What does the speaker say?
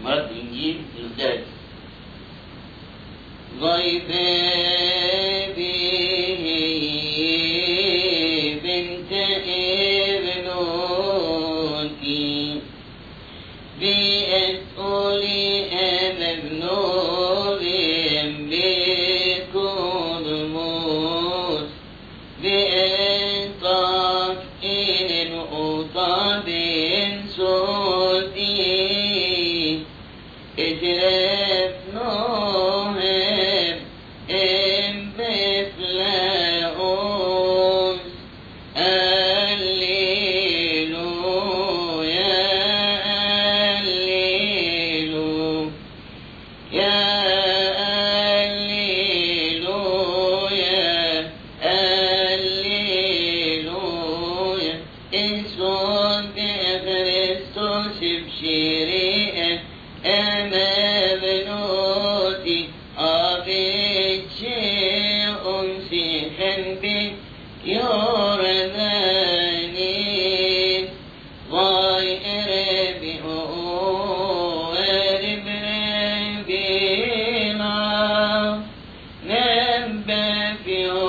مرات الإنجيل القداس. ضيف به بنت ابنتي بأسئلي مبنور بقدموس بإنطاق إن أطاب صوتي اترف نوهم إن بفلاؤوس الليلويا الليلويا الليلويا الليلويا إنسون بخريستوس بشريئة أمام بنوتي أبيتشي أمسيحا بك يورداني ضاي ربي ربنا نبى في